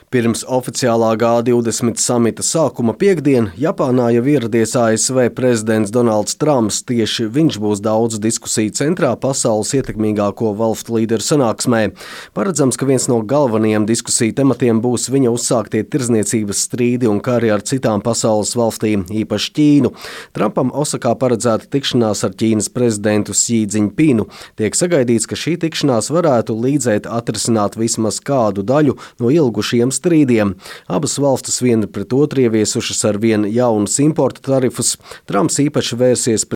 Pirms oficiālā G20 samita sākuma piektdien Japānā jau ieradies ASV prezidents Donalds Trumps. Tieši viņš būs daudzu diskusiju centrā pasaules ietekmīgāko valstu līderu sanāksmē. Paredzams, ka viens no galvenajiem diskusiju tematiem būs viņa uzsāktie tirdzniecības strīdi un kari ar citām pasaules valstīm, īpaši Ķīnu. Trumpam Osakā paredzēta tikšanās ar Ķīnas prezidentu Xi Jinpingu. Tiek sagaidīts, ka šī tikšanās varētu līdzēt atrisināt vismaz kādu daļu no ilgušiem strīdiem. Abas valstis viena pret otru ieviesušas ar vien jaunus importa tarifus. Trumps īpaši vērsies